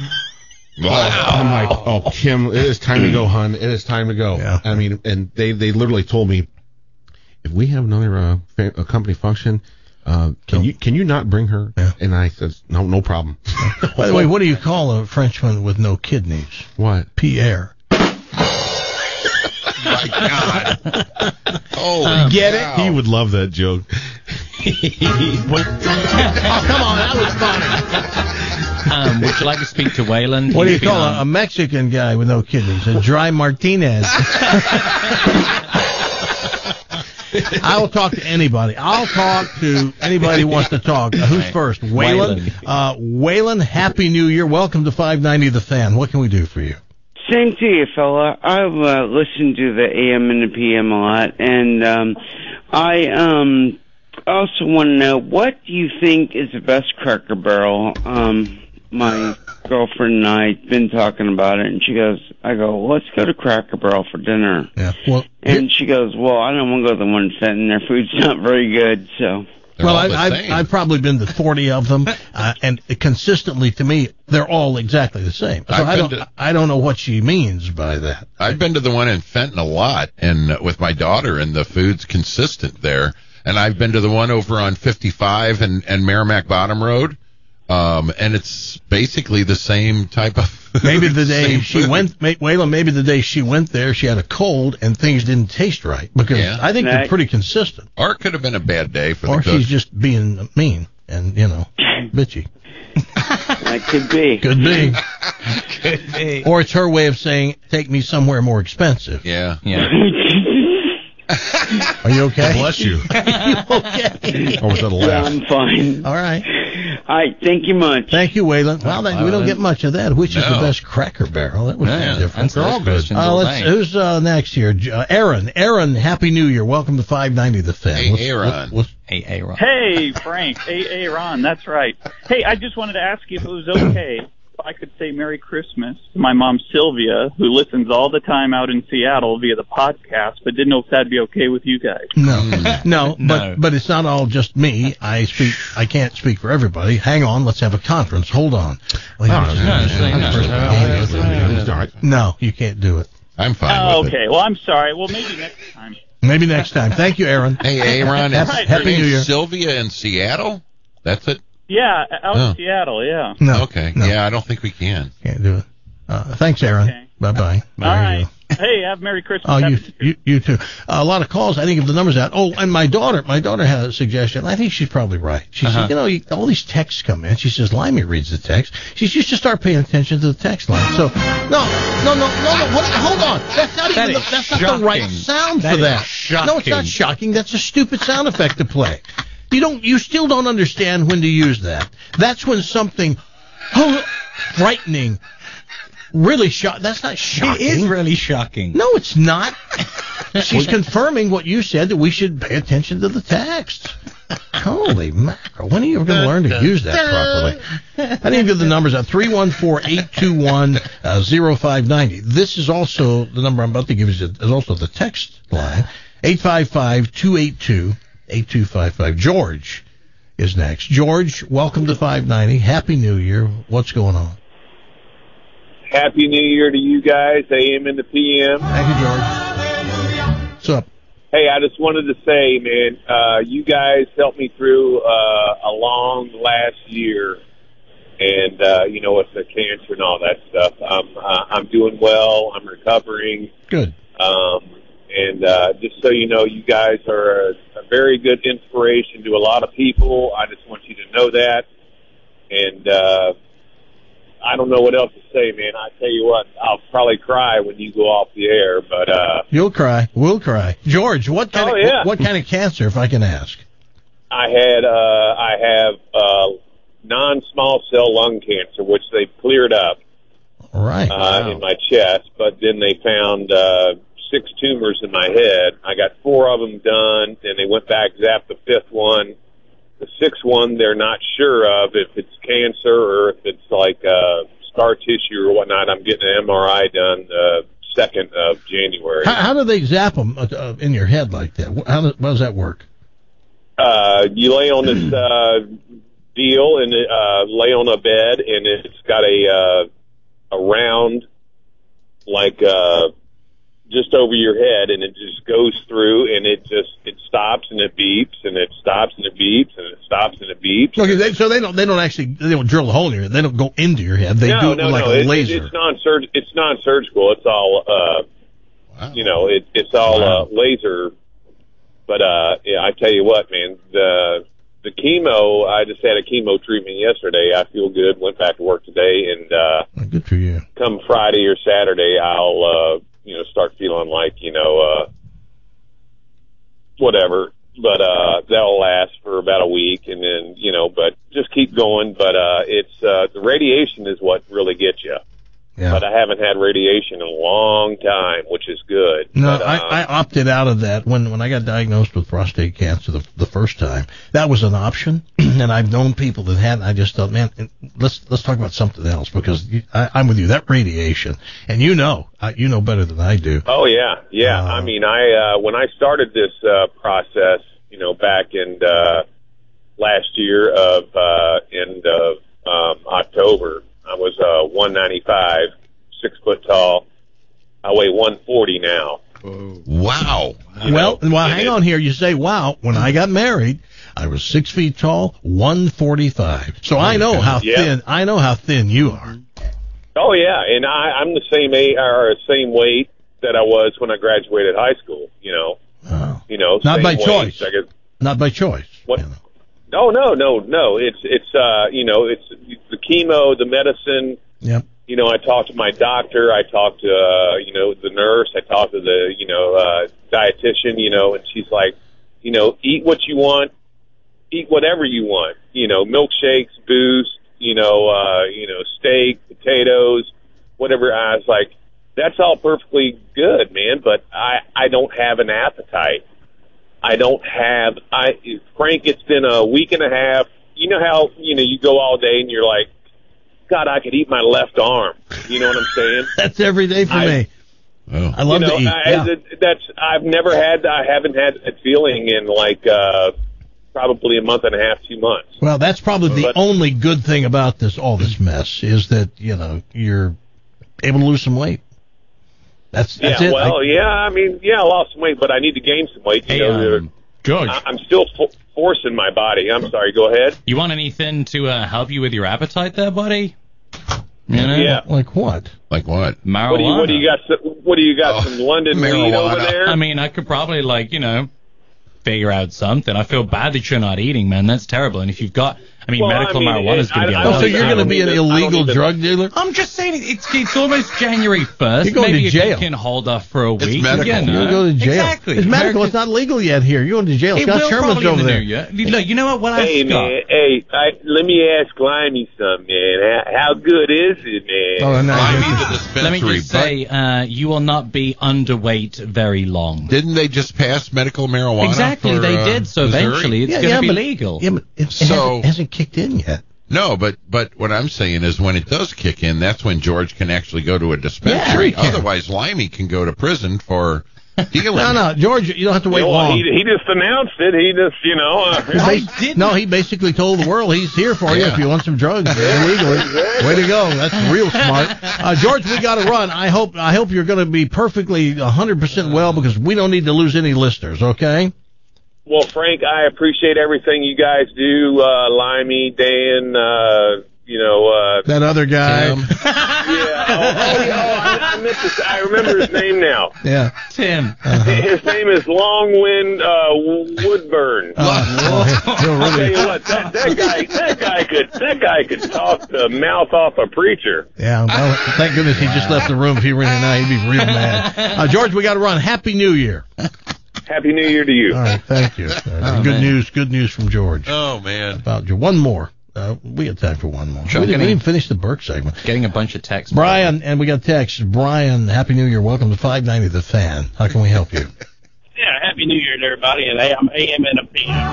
Wow. I'm like, "Oh, Kim, it is time to go, hun. It is time to go." Yeah. I mean, and they, they literally told me, if we have another uh, fa- a company function, uh, can So- you can you not bring her? Yeah. And I said, no, no problem. By the way, what do you call a Frenchman with no kidneys? What? Pierre. My God. Holy Get it? cow. He would love that joke. Oh, come on, that was funny. Um, would you like to speak to Waylon? What do you He's been call on- a, a Mexican guy with no kidneys? A dry Martinez. I will talk to anybody. I'll talk to anybody who wants to talk. Uh, who's Right. first? Waylon. Waylon. Uh, Waylon, Happy New Year. Welcome to five ninety The Fan. What can we do for you? Same to you, fella. I've uh, listened to the A M and the P M a lot, and um, I um, also want to know, what do you think is the best Cracker Barrel? Um, my girlfriend and I have been talking about it, and she goes, I go, well, let's go to Cracker Barrel for dinner. Yeah. Well, And she goes, well, I don't want to go to the one in Fenton. Their food's not very good, so... They're well, all I, the I've, same. I've probably been to forty of them, uh, and consistently to me, they're all exactly the same. So I've I been don't, to- I don't know what she means by that. I've been to the one in Fenton a lot, and uh, with my daughter, and the food's consistent there. And I've been to the one over on fifty-five and, and Merrimack Bottom Road, um, and it's basically the same type of food. Maybe the day Same she food. went, may- Waylon, maybe the day she went there, she had a cold and things didn't taste right. Because Yeah. I think they're Right. pretty consistent. Or it could have been a bad day for Or the cook. she's just being mean and, you know, bitchy. That could be. Could be. Could be. Or it's her way of saying, take me somewhere more expensive. Yeah. Yeah. Are you okay? Bless you. Are you okay? Or was that a Yeah, laugh? I'm fine. All right. All right, thank you much. Thank you, Waylon. Well, that, we don't get much of that. Which is the No. best Cracker Barrel? That was Yeah, different. answer those questions Uh, all let's, day. who's uh, next here? J- Uh, Aaron. Aaron, Happy New Year. Welcome to five ninety The Fan. Hey, What's- Aaron. what- what's- Hey, hey, Rob. Hey, Frank. Hey, hey, Ron. That's right. Hey, I just wanted to ask you if it was okay if I could say Merry Christmas to my mom, Sylvia, who listens all the time out in Seattle via the podcast, but didn't know if that'd be okay with you guys. No, no, No. but but it's not all just me. I speak. I can't speak for everybody. Hang on, let's have a conference. Hold on. Wait, No, just- no, no, just- no, no, just- no, no, no, It's all right. No, you can't do it. I'm fine Oh, with it. okay. Well, I'm sorry. Well, maybe next time. Maybe next time. Thank you, Aaron. Hey, Aaron, Happy- is Happy her New name Year. Sylvia in Seattle? That's it? Yeah, out Oh. in Seattle, yeah. No, Okay. no, Yeah, I don't think we can. can't do it. Uh, thanks, Aaron. Okay. Bye-bye. There All you right. go. Hey, have Merry Christmas. Oh, you, Happy- you, you too. Uh, a lot of calls. I didn't give the numbers out. Oh, and my daughter, my daughter had a suggestion. I think she's probably right. She Uh-huh. said, you know, you, all these texts come in. She says, Limey reads the text. She says, you should start paying attention to the text line. So, no, no, no, no, no. What, hold on. That's not That even. The, is that's not the right shocking. sound That for is that. shocking. No, it's not shocking. That's a stupid sound effect to play. You don't. You still don't understand when to use that. That's when something oh, frightening. Really shock. That's not shocking. It is really shocking. No, it's not. She's confirming what you said, that we should pay attention to the text. Holy mackerel. When are you ever going to learn to use that properly? I didn't give the numbers out. three one four, eight two one, oh five nine oh. This is also, the number I'm about to give you is also the text line. eight five five, two eight two, eight two five five. George is next. George, welcome to five ninety. Happy New Year. What's going on? Happy New Year to you guys, A M and the P M. Thank you, George. What's up? Hey, I just wanted to say, man, uh, you guys helped me through uh, a long last year, and uh, you know, with the cancer and all that stuff. I'm uh, I'm doing well. I'm recovering. Good. Um, and uh, just so you know, you guys are a, a very good inspiration to a lot of people. I just want you to know that. And uh, I don't know what else to say, man. I tell you what, I'll probably cry when you go off the air, but uh, You'll cry. We'll cry. George, what kind Oh, of yeah. what, what kind of cancer, if I can ask? I had uh, I have uh, non-small cell lung cancer, which they cleared up All right. uh, in my chest, but then they found uh, six tumors in my head. I got four of them done, and they went back, zapped the fifth one. The sixth one, they're not sure of if it's cancer or if it's like uh, scar tissue or whatnot. I'm getting an M R I done the second of January. How, how do they zap them uh, in your head like that? How does, how does that work? Uh, you lay on this uh, deal and uh, lay on a bed, and it's got a uh, a round like uh, just over your head, and it just goes through, and it just it stops and it beeps, and it stops and it beeps, and it stops and it beeps. Okay, they, so they don't they don't actually they don't drill a hole in your head. They don't go into your head. They no, do it no, with like no. a It, laser. It, it's non-surg- It's non-surgical. It's all, uh, Wow. you know, it, it's all uh, laser. But uh, yeah, I tell you what, man, the the chemo. I just had a chemo treatment yesterday. I feel good. Went back to work today, and uh, Good for you. come Friday or Saturday, I'll uh, you know start feeling like you know uh, whatever. But uh, that'll last for about a week, and then you know, but just keep going. But uh, it's uh, the radiation is what really gets you. Yeah. But I haven't had radiation in a long time, which is good. No, but, uh, I, I opted out of that when when I got diagnosed with prostate cancer the the first time. That was an option, and I've known people that had. I just thought, man, let's let's talk about something else because you, I, I'm with you. That radiation, and you know, I, you know better than I do. Oh yeah, yeah. Uh, I mean, I uh, when I started this uh, process, you know, back in uh, last year of uh, end of um, October, I was uh, one ninety-five, six foot tall. I weigh one forty now. Wow. You Well, know, well, and hang it- on here. You say, wow, when I got married, I was six feet tall, one forty-five. So I know how Yeah. thin. I know how thin you are. Oh yeah, and I, I'm the same age or same weight that I was when I graduated high school. You know, Oh. you know, Not same by weight. choice. I guess, Not by choice. What? you know. No, no, no, no. It's it's uh you know it's the chemo, the medicine. Yep. You know, I talked to my doctor. I talked to uh, you know the nurse. I talked to the you know uh, dietitian. You know, and she's like, you know, eat what you want, eat whatever you want. You know, milkshakes, booze. You know, uh, you know, steak, potatoes, whatever. I was like, that's all perfectly good, man. But I I don't have an appetite. I don't have, I, Frank, it's been a week and a half. You know how, you know, you go all day and you're like, God, I could eat my left arm. You know what I'm saying? That's every day for I- me. Oh. I love you know, to eat. I, yeah. that's, I've never had, I haven't had that feeling in like, uh, probably a month and a half, two months. Well, that's probably the But- only good thing about this, all this mess, is that, you know, you're able to lose some weight. That's, that's yeah, it. well, I- yeah, I mean, yeah, I lost some weight, but I need to gain some weight. You Hey, know, um, George, I, I'm still fo- forcing my body. I'm sorry, go ahead. you want anything to uh, help you with your appetite there, buddy? You know? Yeah. Like what? Like what? Marijuana. What do you what do you got? Some, what do you got? Oh, some London weed marijuana. over there? I mean, I could probably, like, you know, figure out something. I feel bad that you're not eating, man. That's terrible. And if you've got, I mean, Well, medical I mean, marijuana is it- going to be I- a I Oh, lot. so don't you're even- going to be an I don't illegal even- drug dealer? I'm just saying, it's it's almost January first. You're going Maybe to you jail. can hold off for a week. medical. You know. You're going to jail. Exactly. It's medical. America- It's not legal yet here. You're going to jail. It Scott will Sherman's probably in over the there. new year. Look, you know what? What I Hey Scott. man, hey, I, let me ask Limey something, man. How, how good is it, man? Oh, no. I you're- mean the dispensary. Let me just but say, uh, you will not be underweight very long. didn't they just pass medical marijuana? Exactly, for, they uh, did. So Missouri? eventually, it's Yeah, going to yeah, be but- legal. Yeah, but it, it So- hasn't, hasn't kicked in yet. No, but but what I'm saying is when it does kick in, that's when George can actually go to a dispensary. he can. Otherwise, Limey can go to prison for dealing. No, no, George, you don't have to wait Well, long. he, he just announced it. He just, you know. Uh, He bas- no, he basically told the world he's here for you Yeah. if you want some drugs illegally. Way to go! That's real smart, uh, George. We got to run. I hope I hope you're going to be perfectly one hundred percent well because we don't need to lose any listeners. Okay. well, Frank, I appreciate everything you guys do. Uh, Limey, Dan, uh, you know. Uh, That other guy. Tim. yeah. Oh, oh, yeah. Oh, I, I meant to. I remember his name now. Yeah. Tim. His name is Longwind uh, Woodburn. Uh, he'll I'll tell really- you what, that, that guy, that guy could, that guy could talk the mouth off a preacher. Yeah, well, thank goodness he just left the room. If he were in here now, he'd be real mad. Uh, George, we got to run. Happy New Year. Happy New Year to you. All right, thank you. Uh, Oh, good man. news, good news from George. Oh man. About you. One more. Uh, we have time for one more. Sure, we, didn't, we getting- didn't finish the Burke segment. Getting a bunch of texts. Brian, and we got text. Brian, Happy New Year. Welcome to five ninety The Fan. How can we help you? Yeah, Happy New Year to everybody, and I'm A M and a P M. All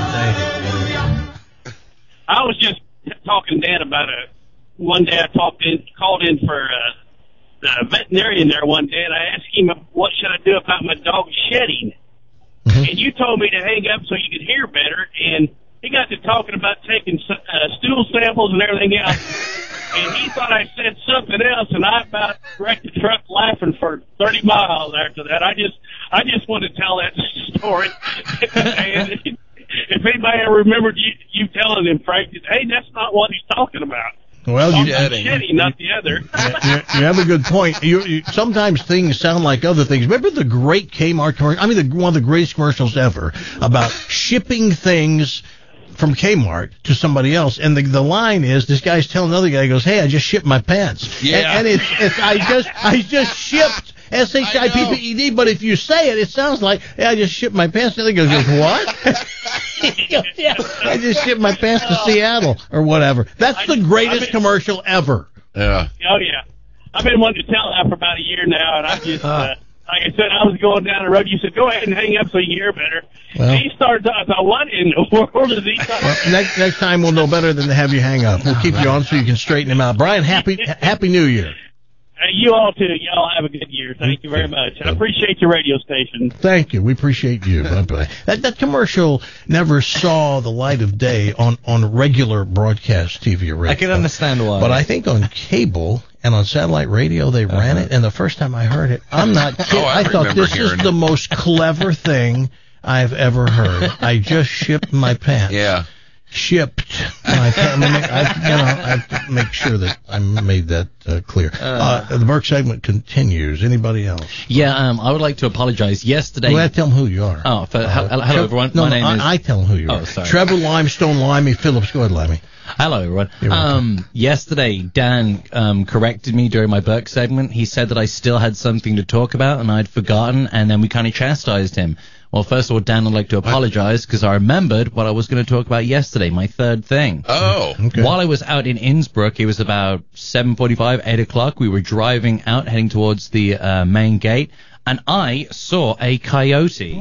right, thank you. I was just talking to Dan about a one day I talked in, called in for uh, the veterinarian there one day, and I asked him what should I do about my dog shedding, Mm-hmm. and you told me to hang up so you could hear better, and he got to talking about taking uh, stool samples and everything else, and he thought I said something else, and I about wrecked the truck laughing for thirty miles after that. I just, I just want to tell that story. And if anybody ever remembered you, you telling him, Frank, hey, that's not what he's talking about. Well, Talking you, about shedding, not the other. you, you have a good point. You, you, sometimes things sound like other things. Remember the great Kmart commercial? I mean, the, one of the greatest commercials ever about shipping things from Kmart to somebody else, and the the line is this guy's telling another guy, he goes, "Hey, I just shipped my pants." Yeah. and, and it's it's I just I just shipped. S H I P P E D, but if you say it, it sounds like, hey, I just shipped my pants. The other guy goes, what? He goes, yeah, I just shipped my pants to Seattle or whatever. That's the greatest I mean- commercial ever. Yeah. Oh, yeah. I've been wanting to tell that for about a year now, and I just, uh, like I said, I was going down the road. You said, go ahead and hang up so you hear better. Well- And he started, I thought, what in the world is he talking Well, next next time we'll know better than to have you hang up. We'll keep you on so you can straighten him out. Brian, happy happy New Year. Uh, you all, too. Y'all have a good year. Thank you very much. I appreciate your radio station. Thank you. We appreciate you. Bye-bye. That that commercial never saw the light of day on, on regular broadcast T V or radio. I can understand why. But I think on cable and on satellite radio they ran it, and the first time I heard it, I'm not kidding. Oh, I I thought remember this is hearing the it. most clever thing I've ever heard. I just shipped my pants. Yeah. Shipped. My pants. I, mean, I, you know, I have to make sure that I made that uh, clear. Uh, the Burke segment continues. Anybody else? Yeah, um, I would like to apologize. Yesterday. Well, tell them who you are. Oh, for, Uh, hello, Trev- everyone. No, My no, name I, is. I tell them who you Oh, are. sorry. Trevor Limestone Limey Phillips. Go ahead, Limey. Hello, everyone. You're welcome. Um, yesterday, Dan um, corrected me during my Burke segment. He said that I still had something to talk about, and I'd forgotten, and then we kind of chastised him. Well, first of all, Dan, I'd like to apologize because I remembered what I was going to talk about yesterday, my third thing. Oh. Okay. While I was out in Innsbruck, it was about seven forty-five, eight o'clock. We were driving out, heading towards the uh, main gate, and I saw a coyote.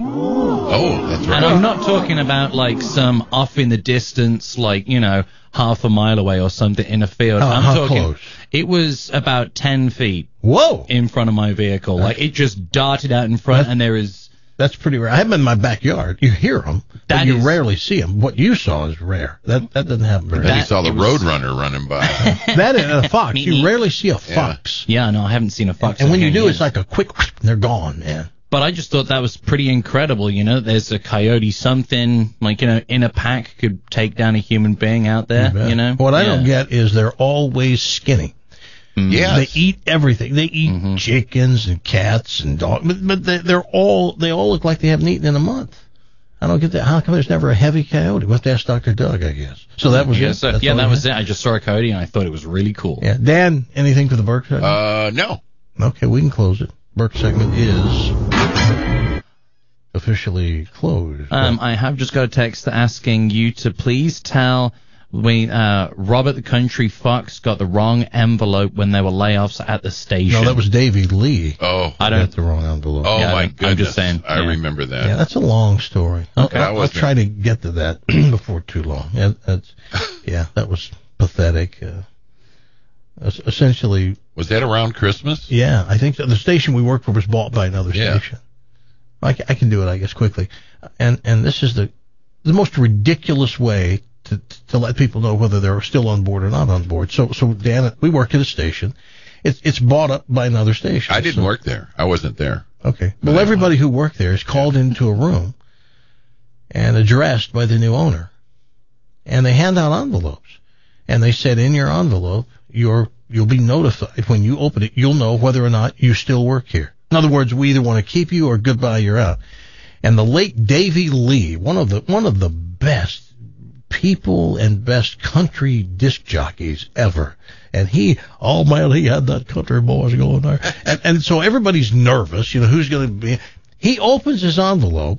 Oh, that's right. And I'm not talking about like some off in the distance, like, you know, half a mile away or something in a field. How- I'm how talking. close? It was about ten feet Whoa. in front of my vehicle. Like it just darted out in front, That- and there is. That's pretty rare. I have them in my backyard. You hear them, but That you is- rarely see them. What you saw is rare. That that doesn't happen very Then often. he saw the it was- Roadrunner running by. That and a fox. Me- You rarely see a fox. Yeah, no, I haven't seen a fox. And when in you do, years. it's like a quick, whisp, and they're gone, man. But I just thought that was pretty incredible. You know, there's a coyote, something like, you know, in a pack could take down a human being out there. bet. You know, What I Yeah. don't get is they're always skinny. Yes. They eat everything. They eat Mhm. chickens and cats and dogs, but, but they, they're all they all look like they haven't eaten in a month. I don't get that. How come there's never a heavy coyote? We'll have to ask Doctor Doug, I guess. So that was yeah, it. so- That's yeah, all that you was had? it. I just saw a coyote and I thought it was really cool. Yeah, Dan, anything for the Burke segment? Uh, no. Okay, we can close it. Burke segment is officially closed. Um, I have just got a text asking you to please tell when uh, Robert the Country Fox got the wrong envelope when there were layoffs at the station. no, that was Davy Lee. Oh. I Got don't. the wrong envelope. Oh Yeah, my I'm goodness. just saying, I yeah. remember that. Yeah, that's a long story. I'll, Okay. I'll, That I'll was- try to get to that before too long. Yeah, that's, yeah, that was pathetic. Uh, es- essentially, Was that around Christmas? yeah, I think so. The station we worked for was bought by another Yeah. station. I, ca- I can do it, I guess, quickly. And and this is the the most ridiculous way to to let people know whether they're still on board or not on board. So so Dan, we work at a station. It's it's bought up by another station. I didn't So- work there. I wasn't there. Okay. Well, everybody who worked there is called into a room and addressed by the new owner. And they hand out envelopes. And they said in your envelope, you're, you'll be notified when you open it, you'll know whether or not you still work here. In other words, we either want to keep you or goodbye, you're out. And the late Davy Lee, one of the, one of the best people and best country disc jockeys ever. And he, oh man, he had that country boys going there. And, and so everybody's nervous, you know, who's going to be. He opens his envelope,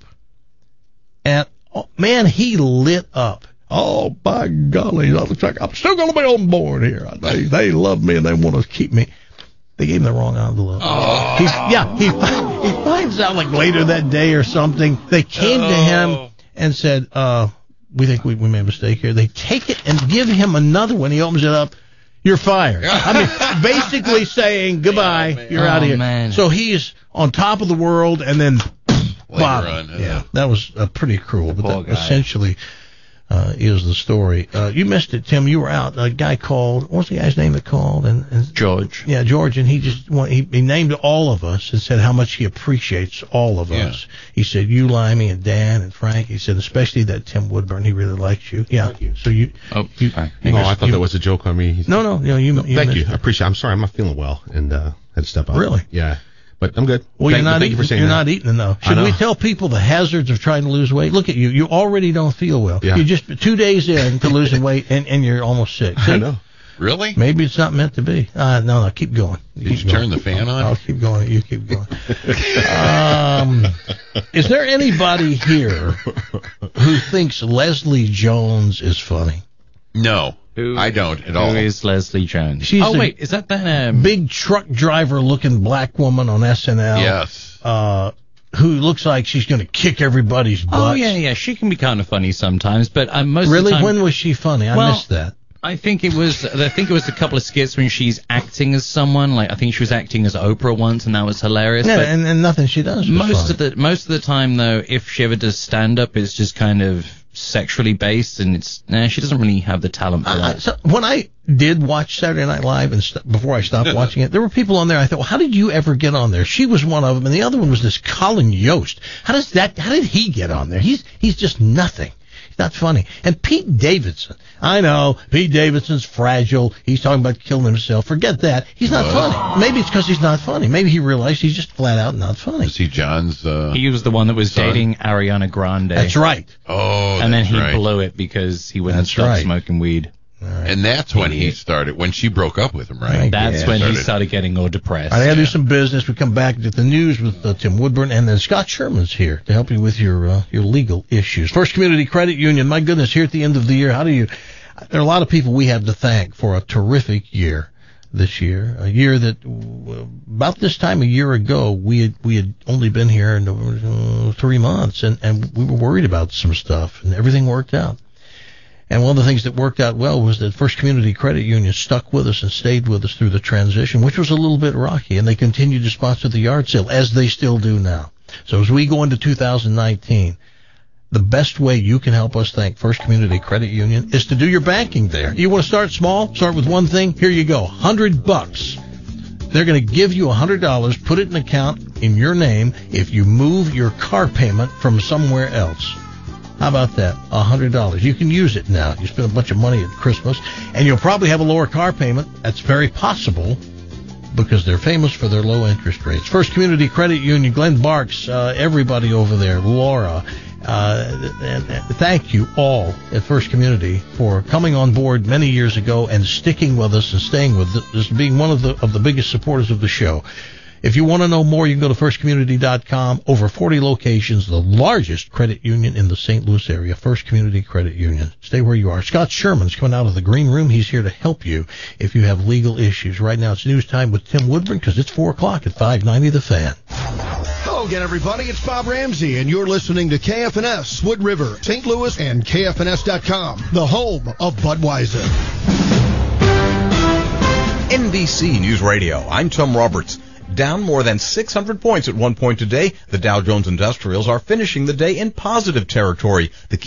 and oh, man, he lit up. Oh, by golly, that looks like I'm still going to be on board here. They, they love me and they want to keep me. They gave him the wrong envelope. Oh. He, yeah, he, he finds out like later that day or something. They came to him and said, uh, we think we, we made a mistake here. They take it and give him another one. He opens it up. You're fired. I mean, basically saying goodbye. Oh, you're out of Oh, here. man. So he's on top of the world and then Later bottom. on, uh, Yeah, that was uh, pretty cruel. But Poor that guy. essentially uh, is the story. Uh, you missed it, Tim. You were out. A guy called. What's the guy's name that called? And, and George. yeah, George, and he just want, he, he named all of us and said how much he appreciates all of Yeah. us. He said you, Limey, and Dan and Frank. He said especially that Tim Woodburn. He really likes you. Yeah. So you. Oh, you, sorry. you Oh, missed- I thought you- that was a joke on me. He's- No, no, no. You. No, you thank missed you. it. I appreciate it. I'm sorry. I'm not feeling well and uh, had to step out. Really? Yeah. But I'm good. Well, thank, you're not thank eating. you for saying you're that. not eating enough. I Should know. we tell people the hazards of trying to lose weight? Look at you. You already don't feel well. Yeah. You're just two days in to losing weight, and, and you're almost sick. See? I know. Really? Maybe it's not meant to be. Uh, no, no. Keep going. Did keep you turn going. the fan on? I'll keep going. You keep going. um, is there anybody here who thinks Leslie Jones is funny? No, Who- I don't at all. Who is Leslie Jones? She's oh, the wait, is that that? Um, Big truck driver looking black woman on S N L. Yes. Uh, who looks like she's going to kick everybody's butt. oh, yeah, yeah. She can be kind of funny sometimes, but uh, most Really? of the time. When was she funny? I Well, missed that. I think it was. I think it was a couple of skits when she's acting as someone. Like I think she was acting as Oprah once, and that was hilarious. Yeah, but and, and nothing she does. was most funny. of the most of the time, though, if she ever does stand up, it's just kind of sexually based, and it's nah, she doesn't really have the talent for I, I- that. so when I did watch Saturday Night Live and st- before I stopped watching it, there were people on there. I thought, well, how did you ever get on there? She was one of them, and the other one was this Colin Yost. How does that? How did he get on there? He's he's just nothing. He's not funny. And Pete Davidson. I know Pete Davidson's fragile. He's talking about killing himself. Forget that. He's not funny. Maybe it's because he's not funny. Maybe he realized he's just flat out not funny. Is he John's? Uh, He was the one that was Son. dating Ariana Grande. That's right. oh, And then that's he right. blew it because he wouldn't That's stop right. smoking weed. And that's when he started. When she broke up with him, right? I That's guess. when he Started- started getting all depressed. All right, I gotta do some business. We come back to the news with uh, Tim Woodburn, and then Scott Sherman's here to help you with your uh, your legal issues. First Community Credit Union. My goodness, here at the end of the year, how do you? There are a lot of people we have to thank for a terrific year this year. A year that uh, about this time a year ago we had we had only been here in uh, three months, and and we were worried about some stuff, and everything worked out. And one of the things that worked out well was that First Community Credit Union stuck with us and stayed with us through the transition, which was a little bit rocky, and they continued to sponsor the yard sale, as they still do now. So as we go into two thousand nineteen, the best way you can help us thank First Community Credit Union is to do your banking there. You want to start small? Start with one thing? Here you go, one hundred bucks. They're going to give you one hundred dollars, put it in an account in your name if you move your car payment from somewhere else. How about that? one hundred dollars. You can use it now. You spend a bunch of money at Christmas, and you'll probably have a lower car payment. That's very possible because they're famous for their low interest rates. First Community Credit Union, Glenn Barks, uh, everybody over there, Laura, uh, and, and thank you all at First Community for coming on board many years ago and sticking with us and staying with us, being one of the of the biggest supporters of the show. If you want to know more, you can go to first community dot com. Over forty locations, the largest credit union in the Saint Louis area, First Community Credit Union. Stay where you are. Scott Sherman's coming out of the green room. He's here to help you if you have legal issues. Right now, it's news time with Tim Woodburn because it's four o'clock at five ninety The Fan. Hello again, everybody. It's Bob Ramsey, and you're listening to K F N S, Wood River, Saint Louis, and K F N S dot com, the home of Budweiser. N B C News Radio. I'm Tom Roberts. Down more than six hundred points at one point today, the Dow Jones Industrials are finishing the day in positive territory. The